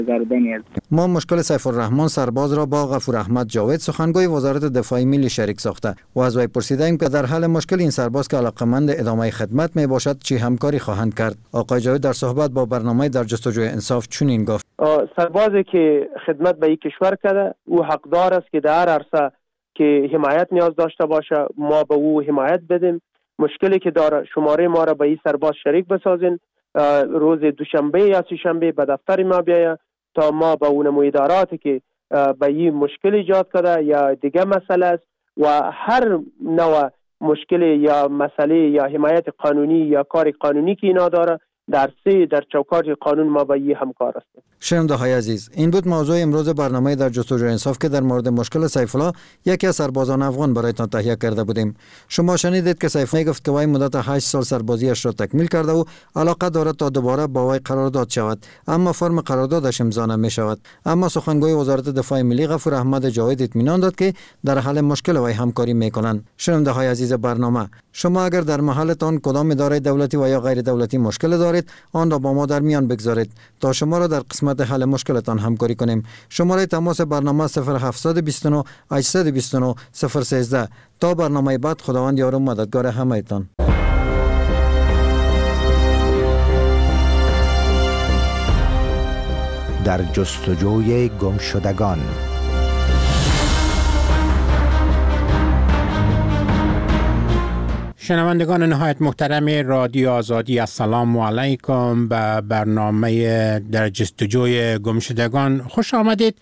ما مشکل سیف الرحمن سرباز را با غفور احمد جاوید سخنگوی وزارت دفاع ملی شریک ساخته و از وی پرسیدیم که در حل مشکل این سرباز که علاقمند ادامه خدمت می باشد چی همکاری خواهند کرد. آقای جاوید در صحبت با برنامه در جستجوی انصاف چنین گفت: سربازی که خدمت به این کشور کرده او حقدار است که در هر عرصه که حمایت نیاز داشته باشه ما به او حمایت بدیم. مشکلی که داره شماره ما را به این سرباز شریک بسازین، روز دوشنبه یا سه‌شنبه به دفتر ما بیاید تا ما به اون اداراتی که به این مشکل ایجاد کرده یا دیگه مسئله است و هر نوع مشکل یا مسئله یا حمایت قانونی یا کار قانونی که اینا داره در چوکاٹ قانون ما با این همکار هستیم. شنونده های عزیز، این بود موضوع امروز برنامه در جستجوی انصاف که در مورد مشکل سیف الله یکی از سربازان افغان برایتان تهیه کرده بودیم. شما شنیدید که سیف الله گفت که وی مدت 8 سال سربازیش را تکمیل کرده و علاقه دارد تا دوباره با وی قرارداد شود، اما فرم قراردادش امضا نمی شود. اما سخنگوی وزارت دفاع ملی غفور احمد جاوید اطمینان داد که در حل مشکل وی همکاری میکنند. شنونده های عزیز برنامه، شما اگر در محلتان کدام اداره دولتی و یا غیر دولتی مشکل دارید آن را با ما در میان بگذارید تا شما را در قسمت حل مشکلتان همکاری کنیم. شماره تماس برنامه 0729 829 013. تا برنامه بعد، خداوند یار و مددگار همه‌تان. در جستجوی گمشدگان. شنوندگان نهایت محترم رادیو آزادی، السلام علیکم. به برنامه در جستجوی گمشدگان خوش آمدید.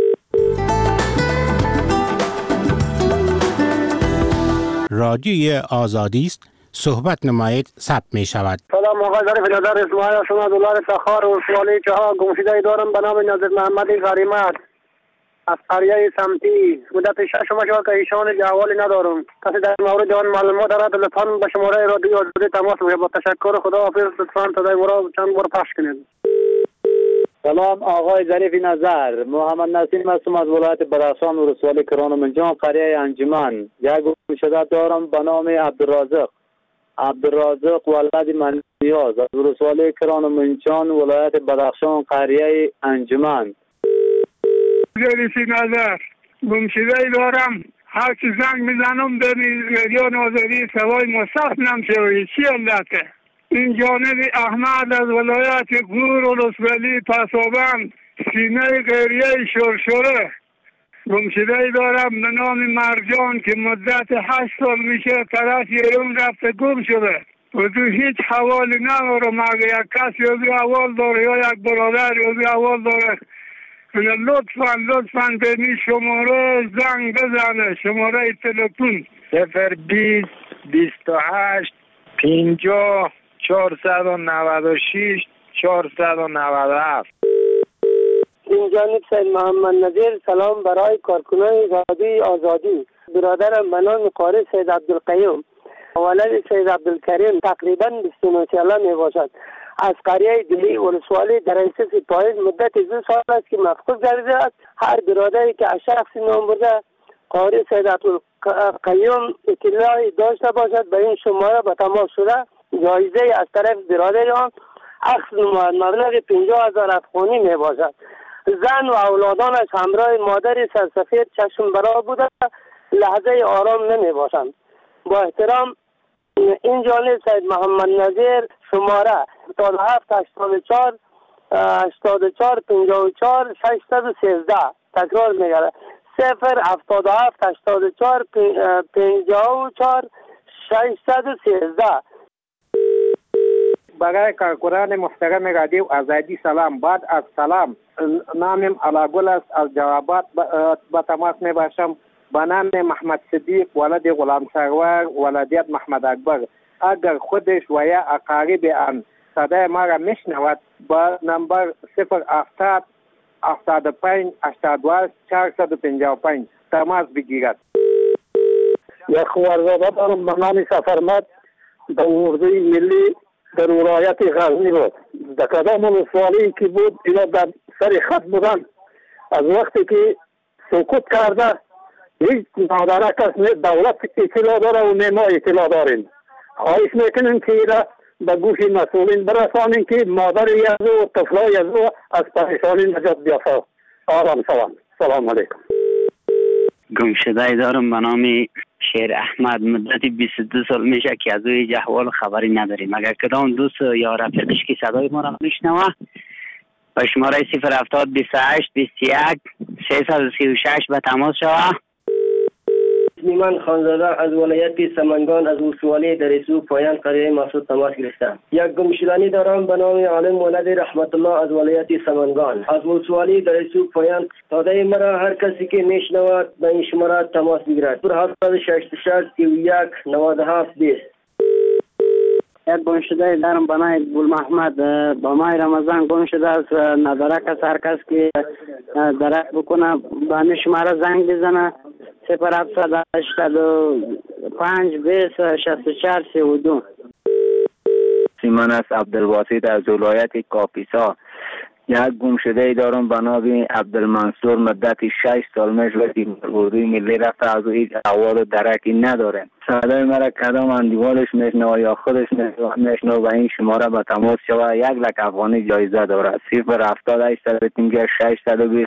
رادیوی آزادی است، صحبت نمایید، ثبت می شود. سلام آقای ظریف نظر اسماعیل شما دلار سخار و سوالی چها گمشده دارم به نام نظر محمد غریمت از قریه سمتی. مدت 6 ماه شد که ایشان جوالی ندارم. کسی در مورد آن معلومات دارد لطفاً به شماره رادیو آزادی تماس بگیرید. با تشکر، خداحافظ. لطفاً صدای مرا چند بار پخش کنید. سلام آقای ظریف نظر، محمد نسیم هستم از ولایت بدخشان ولسوالی کران منجان قریه انجمن. یک گمشده دارم به نام عبدالرازق ولد من نیاز از ولسوالی کران منجان ولایت بدخشان قریه انجمن. ظریف نظر، گمشده دارم، هر چی زنگ میزنم در رادیو آزادی سوای مصرف نمیشه. چی علته؟ این جانب احمد از ولایت گور و لسبلی پسابند سینه غیریه شرشره. گمشده دارم به نام مرجان که مدت 8 سال میشه طرف ایران رفته گم شده و تو هیچ حوالی ندارم. اگه یک کس یا حوال داره یا یک برادر یا حوال داره لطفاً به این شماره زنگ بزنه. شماره تلفن 020 28 50 496 497. این جانب سید محمد نظیر. سلام برای کارکنان رادیو آزادی. برادرم به نام قاری سید عبدالقیوم ولد سید عبدالکریم تقریبا 29 ساله می باشد. از قریه دلی ولسوالی در اساس پاییز مدت 2 سال است که مفقود گردیده است. هر برادری که از شخصی نام برده قاری سید عبدالقیوم اطلاعی داشته باشد به این شماره به تماس شده جایزه از طرف برادر آن اخذ مبلغ 50,000 افغانی می باشد. زن و اولادانش همراه مادر سرسفید چشم برا بوده لحظه آرام نمی باشند. با احترام، این جانب سید محمد نظیر. شماره 77 84 84 54 613. تکرار میگره 077 84 54 613. برای کارکنان محترم رادیو آزادی سلام. بعد از سلام، نامم علاگل است. از جوابات با تماس می باشم. به نام محمد صدیق ولد غلام سرور ولدیت محمد اکبر. اگر خودش و یا اقارب آن صدای ما را میشنود با نمبر 070 75 82 455 تماس بگیرد. یک خوارزاده دارم به نام سفرمت در اردوی ملی در ولایت غزنی بود. در کدام ولسوالی که بود اینا در سر خط بودن. از وقتی که سکوت کرده هیچ نادره کس دولت اطلاع داره و ما اطلاع داریم. خواهش میکنیم که اینا به گوش مسئولین برسانیم که مادر یزو و طفلای یزو از پریشانی نجات بیافته. آرام سلام علیکم. گمشده دارم به نام شیر احمد. مدتی 22 سال میشه که از اوی احوال خبری نداریم. اگر کدام دوست یا رفیقش که صدای ما را میشنوه با شماره 070 28 21 636 به تماس شوه. من خانزاده از ولایت سمنگان از ولسوالی درسو پایان قریه مسعود تماس گرفتم. یک گمشدگی دارم به نام عالم ولد رحمت الله از ولایت سمنگان از ولسوالی درسو پایان. داده مرا هر کسی که میشنود به این شماره تماس بگیرد. 766 31 97 20. یک گمشده دارم به نام گل محمد با ماه رمضان گمشده از ندارک از هر کس که درک بکنه به این شماره زنگ بزنه 0785 20 64 32. سیمان است عبدالواسط از ولایت کاپیسا. یک گمشده دارم به نام عبدالمنصور مدت 6 سال میشه وقتی اردوی ملی رفته از هیچ احوال و درکی نداره. صدای مرا کدام اندیوالش میشنوه یا خودش میشنوه و این شماره به تماس شوه. 1 لک افغانی جایزه داره. 070 620.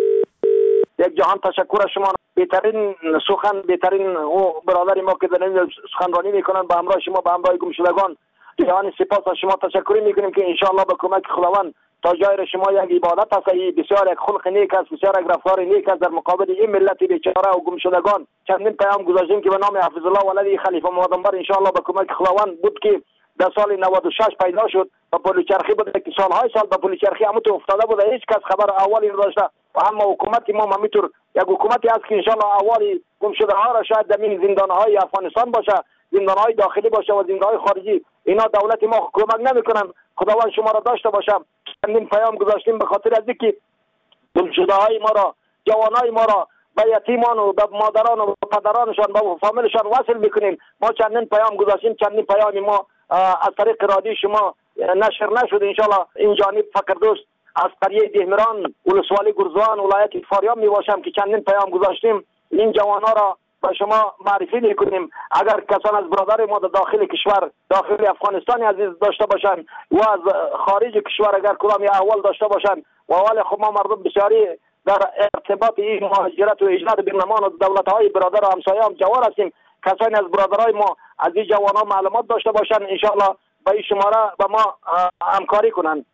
یک جهان تشکر شما. بهترین سخن بهترین او برادر ما که در این سخنرانی میکنن به همراه شما به همراه گمشدگان جهان سپاس از شما تشکر میکنیم که انشاءالله به کمک خداوند تا جای شما یک عبادت است. بسیار یک خلق نیک است، بسیار یک رفتار نیک است در مقابل این ملت بیچاره و گمشدگان. چندین پیام گذاشتیم که به نام حفظ الله ولد خلیفه معظمبر انشاءالله به کمک خداوند بود که در سال 96 پیدا شد و پلیچرخی بود که سالهای سال به پلیچرخی همونطور افتاده بود. هیچ کس خبر اولی نداشته و اما حکومت ما همینطور یک حکومتی است که انشاءالله اولی گمشده ها را شاید در این زندانهای افغانستان باشه، زندانهای داخلی باشه و زندانهای خارجی، اینا دولت ما کمک نمیکنن. خداوند شما را داشته باشم. چندین پیام گذاشتیم به خاطر از اینکه گمشده های ما را، جوانای ما را به یتیمان و به مادران و پدرانشان و فامیلشان وصل میکنیم. ما چندین پیام گذاشتیم، چندین پیام ما از طریق رادیو شما نشر نشد. انشالله این جانب فکردوست از قریه دهمران ولسوالی گرزوان ولایت فاریاب می باشم که چندین پیام گذاشتیم. این جوانها را به شما معرفی میکنیم. اگر کسان از برادر ما در داخل کشور، داخل افغانستان عزیز داشته باشند و از خارج کشور اگر کدام احوال داشته باشند و اول خب ما مردم بسیاری در ارتباط این مهاجرت و هجرت بینمان و دولت‌های برادر و همسایه هم جوار هستیم. کسانی از برادرای ما از این جوانان معلومات داشته باشند انشاءالله با این شماره به ما همکاری کنند.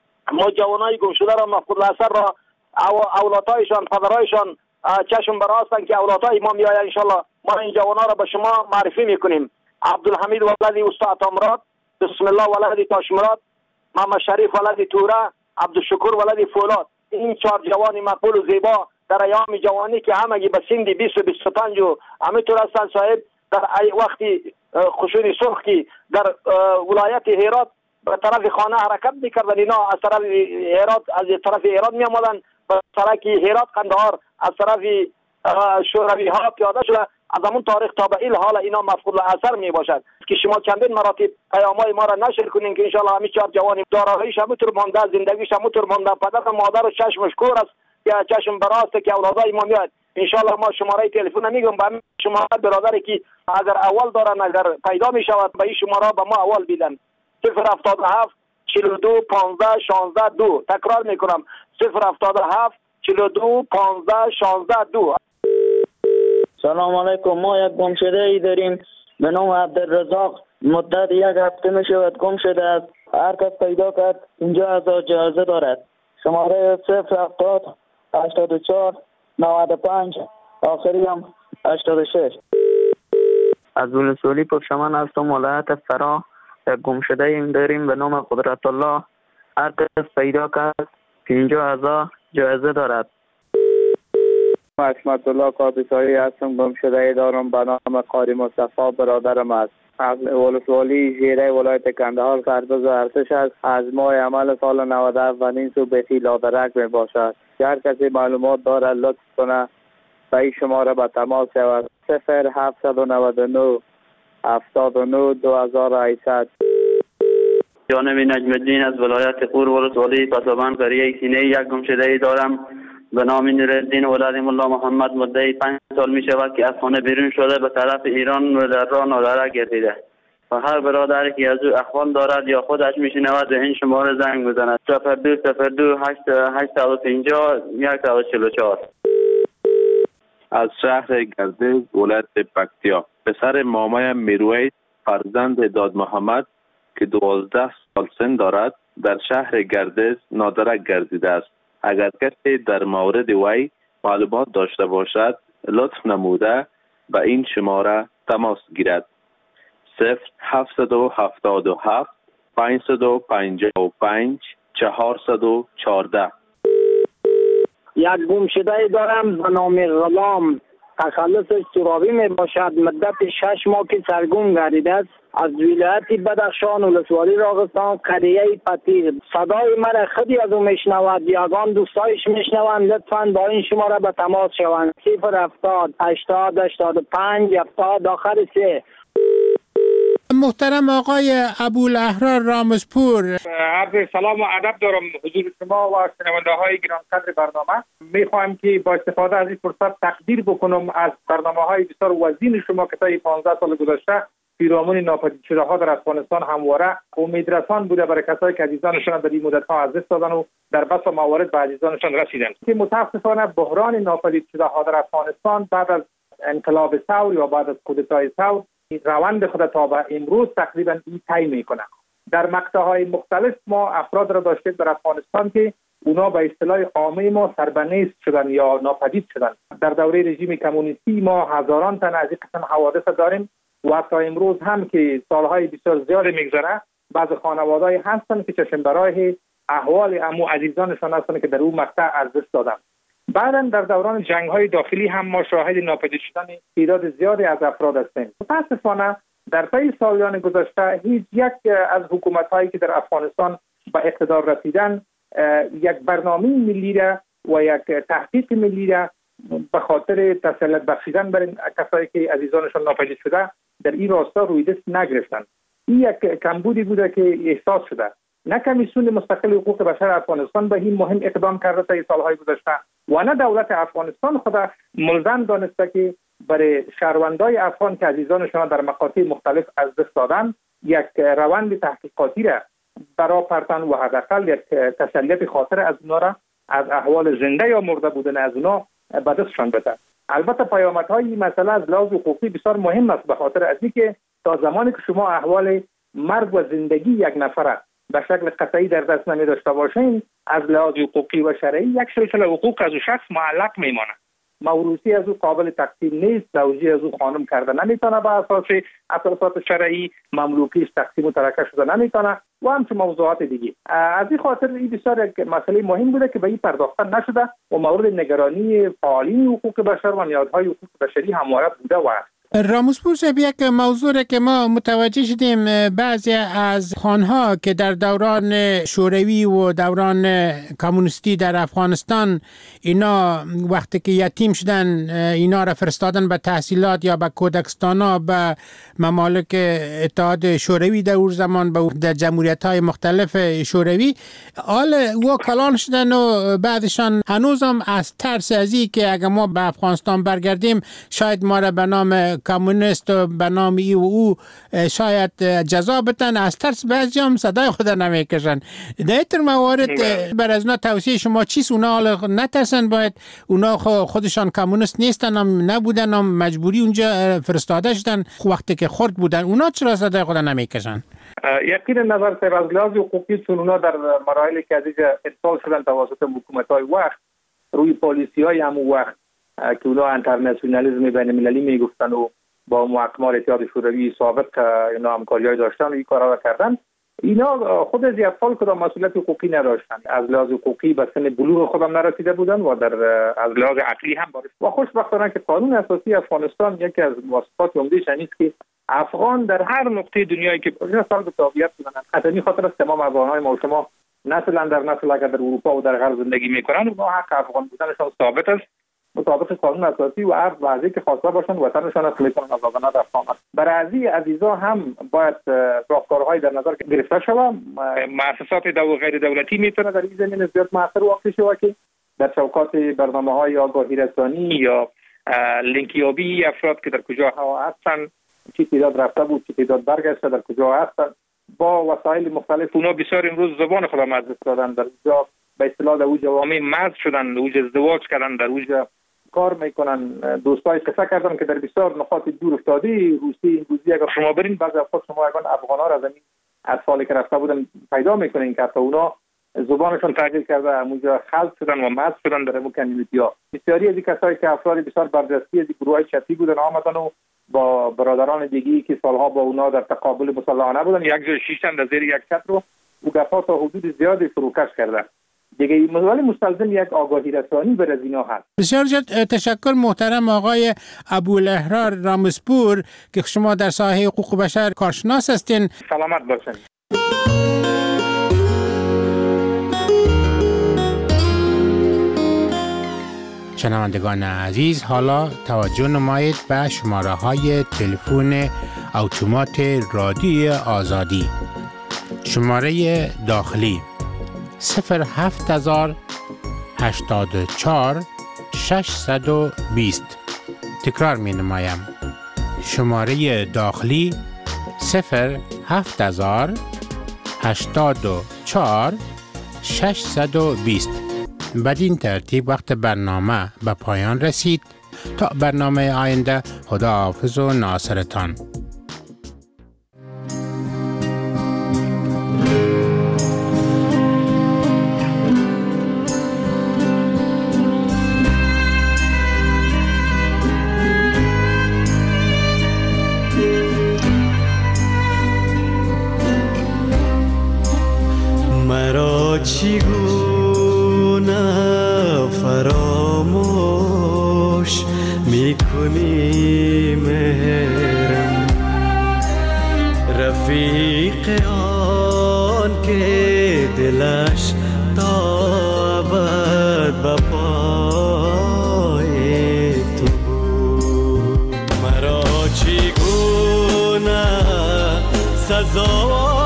ما جوانای گمشده را مفقود الاثر را اولادایشان پدرایشان چشم براستن که اولادای ما میآید. انشاءالله ما این جوانا را به شما معرفی میکنیم. عبدالحمید ولدی استاد تامراد، بسم الله ولدی تاشمراد، محمد شریف ولدی توره، عبدالشکر ولدی فولاد. این 4 جوان مقبول و زیبا در ایام جوانی که همگی به سن 20 و 25 و همینطور هستن صاحب در وقتی خشونی سرخ که در ولایت هرات به طرف خانه حرکت میکردن، اینا از طرف هرات از طرف ایران می آمدن به طرف هرات قندهار از طرف شوروی ها پیاده شده. از همون تاریخ تا به این حال اینا مفقود الاثر می باشد که شما چندین مراتب پیامای ما را نشر کنین که انشالله همین 4 جوانی داراییش همونطور مانده، زندگیش همونطور مانده، پدر و مادر و چشمش کور است که چشم براسته که اولادای ما میاد. انشالله ما شماره تلفن میگم به شما برادری که اگر اول دارن اگر پیدا می شود به این شماره به ما اول بیدن 077 42 15 16 2. تکرار میکنم 077 42 15 16 2. سلام علیکم. ما یک گمشده ای داریم به نام عبدالرزاق. مدت 1 هفته می شود گم شده است. هر کس پیدا کرد اینجا از جایزه دارد. شماره 070 84 95 آخری هم 86. از ولسوالی پشمان هستم ولایت فرا. یک گمشده ایم داریم به نام قدرت الله. هر کس پیدا کرد 50,000 جایزه دارد. اسمت الله کاپیسایی هستم. گمشده دارم به نام قاری مصطفی برادرم است. ولسوالی زیره ولایت کندهار سرباز ارتش است. از ماه عمل سال 97 و نیم سو به لادرک می باشد. هر کسی معلومات دارد لطف کنه به این شماره به تماس شود. 0799 79 2800. جانب نجم الدین از ولایت قور ولسوالی پسابند قریه سینه. یک گمشده دارم به نام نورالدین ولد الله محمد. مدت 5 سال می شود که از خانه بیرون شده به طرف ایران و در راه نادرک گردیده. و هر برادری که از او اخوان دارد یا خودش میشنود به این شماره زنگ بزند 0202 850 144. از شهر گردیز ولایت پکتیا، پسر مامای میرویس فرزند داد محمد که 12 سال سن دارد در شهر گردیز نادرک گردیده است. اگر کسی در مورد وی معلومات داشته باشد لطف نموده به این شماره تماس گیرد. 0777 555 414. یک گمشده دارم به نام غلام، تخلصش ترابی می باشد. مدت 6 ماه که سرگم گردیده است. از ولایت بدخشان ولسوالی راغستان قریه پتیر. صدای مرا خودی از او میشنود، یگان دوستایش میشنوند. لطفاً با این شماره به تماس شوند. 070 80 85 70 آخر 3. محترم آقای ابوالاحرار رامزپور، عرض سلام و ادب دارم حضور شما و شنونده های گرانقدر برنامه. میخواهم که با استفاده از این فرصت تقدیر بکنم از برنامه های بسیار وزین شما که طی 15 سال گذشته پیرامون ناپدید شده ها در افغانستان همواره امیدرسان بوده برای کسایی که عزیزانشان در این مدت ها از دست دادن و در بس موارد به عزیزانشان رسیدند. که متاسفانه بحران ناپدید شده ها در افغانستان بعد از انقلاب ثور یا بعد از کودتای ثور روند خود تا به امروز تقریبا این طی میکنه. در مقطع‌های مختلف ما افراد را داشتیم در افغانستان که اونا به اصطلاح عامه ما سربنیست شدن یا ناپدید شدن. در دوره رژیم کمونیستی ما هزاران تن از این قسم حوادث داریم و تا امروز هم که سالهای بسیار زیاد میگذره بعض خانواده‌ای هستن که چشم برای احوال امو عزیزانشان هستن که در اون مقطع از دست دادن. بعداً در دوران جنگ‌های داخلی هم ما شاهد ناپدید شدن تعداد زیادی از افراد هستیم. متأسفانه در طی سالیان گذشته هیچ یک از حکومت‌هایی که در افغانستان به اقتدار رسیدن یک برنامه ملی را و یک تحقیق ملی را به خاطر تسلط بخشیدن بر کسایی که عزیزانشان ناپدید شده در این راستا روی دست نگرفتند. این یک کمبودی بوده که احساس شده. نه کمیسیون مستقل حقوق بشر افغانستان به این مهم اقدام کرده تا سالهای گذشته و نه دولت افغانستان خود ملزم دانسته که برای شهروندای افغان که عزیزانشان در مقاطع مختلف از دست دادن یک روند تحقیقاتی را برای پرتن و حداقل یک تسلیت خاطر از اونا را از احوال زنده یا مرده بودن از اونا به دستشان بده. البته پیامدهای این مسئله از لحاظ حقوقی بسیار مهم است به خاطر از اینکه تا زمانی که شما احوال مرگ و زندگی یک نفر به شکل قطعی در دست نمی داشته باشین از لحاظ حقوقی و شرعی یک سلسله حقوق از او شخص معلق میمانه. موروثی از او قابل تقسیم نیست، زوجی از او خانم کرده نمیتونه به اساس اساسات شرعی، مملوکیش تقسیم و ترکه شده نمیتونه و همچنین موضوعات دیگه. از این خاطر این بسیار یک مسئله مهم بوده که به این پرداخته نشده و مورد نگرانی فعالین حقوق بشر و نهادهای حقوق بشری همواره بوده و است. رامزپور صاحب، یک موضوع که ما متوجه شدیم بعضی از خانها که در دوران شوروی و دوران کمونیستی در افغانستان اینا وقتی که یتیم شدن اینا را فرستادن به تحصیلات یا به کودکستانا به ممالک اتحاد شوروی در اون زمان در جمهوریت‌های مختلف شوروی حال و کلان شدن و بعدشان هنوزم از ترس از این که اگر ما به افغانستان برگردیم شاید ما را به نام کمونیست و به نام ای و او شاید جزا بتن، از ترس بعضی هم صدای خود نمیکشن. در این موارد بر از اونا توصیه شما چیست؟ اونا حالا نترسن، باید اونا خودشان کمونیست نیستن هم نبودن هم مجبوری اونجا فرستاده شدن وقتی که خرد بودن، اونا چرا صدای خود نمیکشن؟ یقینا نظر سر از لحاظ حقوقی چون اونا در مراحلی که از اینجا ارسال شدن توسط حکومت‌های وقت روی پالیسی‌های همون وقت که اونا انترنشنالیسم بین المللی میگفتن و با محکمان اتحاد شوروی سابق اینا همکاری‌های داشتن و این کارا را کردن، اینا خود از اطفال کدام مسئولیت حقوقی نداشتن، از لحاظ حقوقی به سن بلوغ خودم نرسیده بودن و در از لحاظ عقلی هم بارش و خوشبختانه که قانون اساسی افغانستان یکی از واسطات عمده‌اش اینه که افغان در هر نقطه دنیایی که صاحب تابعیت بودن، خاطری خاطر است تمام افغان‌های ما و شما نسل در نسل اگر در اروپا و در غرب زندگی میکنن و حق افغان بودنشان ثابت است مطابق قانون اساسی و هر وضعی که خواسته باشن وطنشان است میتونن آزادانه در افغان. برای ازی عزیزا هم باید راهکارهای در نظر گرفته شود. مؤسسات غیر دولتی میتونه در این زمینه زیاد موثر واقع شود که در چوکات برنامه‌های آگاهی رسانی یا لینکیابی افراد که در کجاها هستن چی تعداد رفته بود، چی تعداد برگشته، در کجا هستند. با وسایل مختلف اونا بسیار امروز زبان خود هم از دست دادن. در اونجا به اصطلاح در اون جوامع مزد شدن، در اونجا ازدواج کردن، در اونجا کار میکنن. دوستای قصه کردم که در بسیار نقاط دور افتاده روسی انگوزی اگر شما برین بعضی وقت شما اگر افغانا را زمین از سالی که رفته بودن پیدا میکنین که حتی اونا زبانشون تغییر کرده، اونجا خلط شدن و مزد شدن در امو کمیونیتی‌ها. بسیاری از کسایی که افراد بسیار برجسته از گروه‌های چتی بودن آمدن و با برادران دیگه‌ای که سالها با اونا در تقابل مسلحانه بودن یک جای شیشتن در زیر یک چتر رو او گپا تا حدود زیادی فروکش کرده. دیگه ولی مستلزم یک آگاهی رسانی بر از اینا هست. بسیار تشکر محترم آقای ابوالاحرار رامسپور که شما در ساحه حقوق بشر کارشناس هستین. سلامت باشین. شنوندگان عزیز، حالا توجه نمایید به شماره های تلفن اتومات رادیو آزادی. شماره داخلی 07084 620. تکرار می نمایم. شماره داخلی 07084 620. بدین ترتیب وقت برنامه به پایان رسید. تا برنامه آینده، خداحافظ و ناصرتان. مرا چگونه فراموش میکنی مهرم، رفیق آن که دلش تا ابد به پای تو بود. مرا چگونه سزا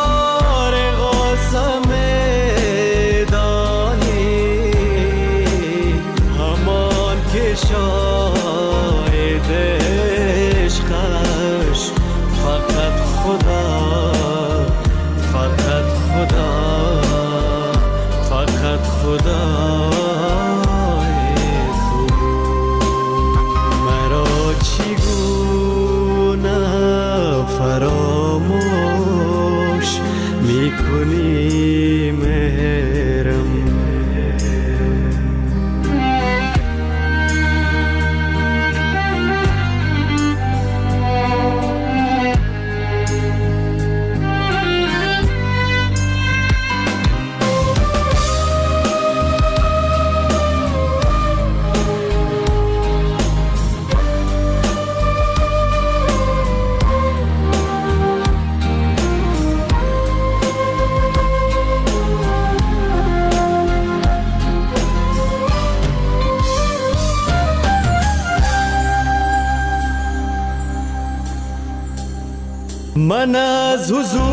من از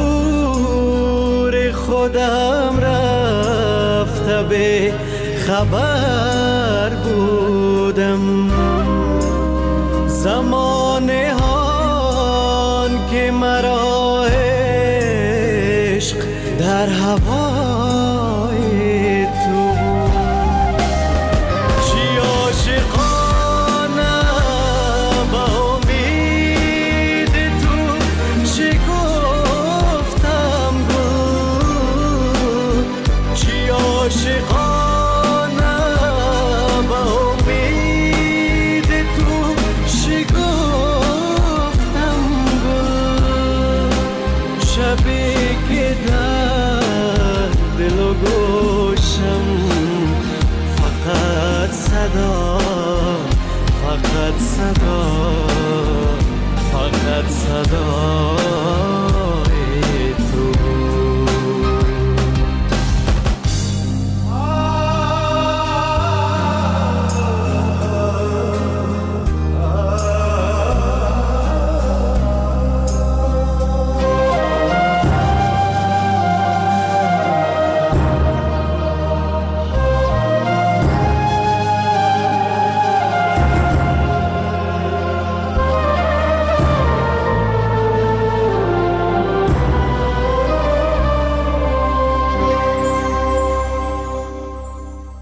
حضور خودم رفته به خبر بودم، زمانه هان که مرا عشق در هوا